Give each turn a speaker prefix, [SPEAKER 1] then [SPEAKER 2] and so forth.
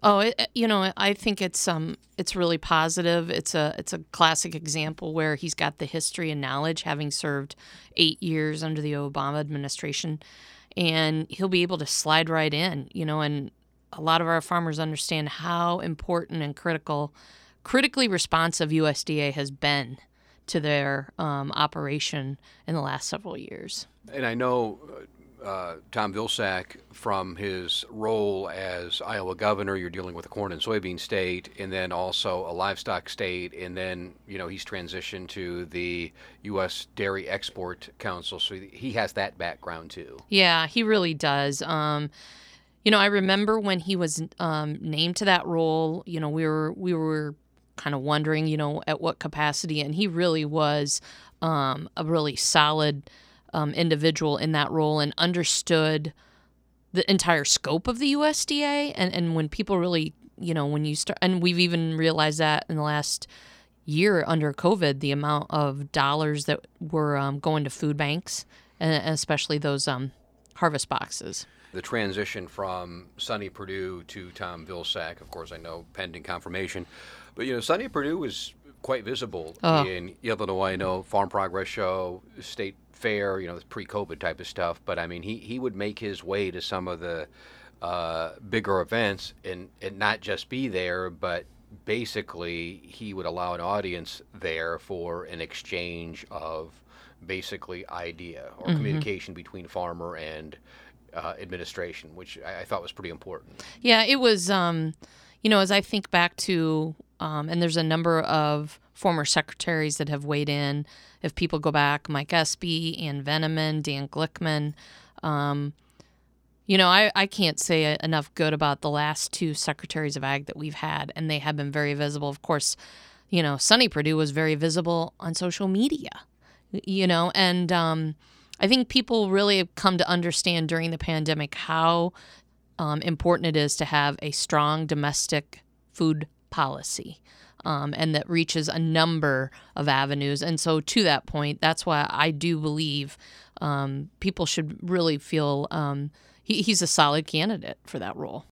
[SPEAKER 1] Oh, I think it's really positive. It's a classic example where he's got the history and knowledge, having served 8 years under the Obama administration, and he'll be able to slide right in. And a lot of our farmers understand how important and critically responsive USDA has been to their operation in the last several years.
[SPEAKER 2] And I know Tom Vilsack, from his role as Iowa governor, you're dealing with a corn and soybean state, and then also a livestock state, and then he's transitioned to the U.S. Dairy Export Council, so he has that background too.
[SPEAKER 1] Yeah, he really does. I remember when he was named to that role. We were kind of wondering, at what capacity, and he really was a really solid individual in that role and understood the entire scope of the USDA. And when people really, when you start, and we've even realized that in the last year under COVID, the amount of dollars that were going to food banks, and especially those harvest boxes.
[SPEAKER 2] The transition from Sonny Perdue to Tom Vilsack, of course, I know pending confirmation, but Sonny Perdue was quite visible in Illinois. I know Farm Progress Show, State Fair, this pre-COVID type of stuff. But I mean, he would make his way to some of the bigger events and not just be there, but basically he would allow an audience there for an exchange of basically idea or communication between farmer and administration, which I thought was pretty important.
[SPEAKER 1] Yeah, it was, as I think back to, and there's a number of former secretaries that have weighed in. If people go back, Mike Espy, Ann Veneman, Dan Glickman, I can't say enough good about the last two secretaries of ag that we've had, and they have been very visible. Of course, Sonny Perdue was very visible on social media, and I think people really have come to understand during the pandemic how important it is to have a strong domestic food policy, and that reaches a number of avenues. And so to that point, that's why I do believe people should really feel he's a solid candidate for that role.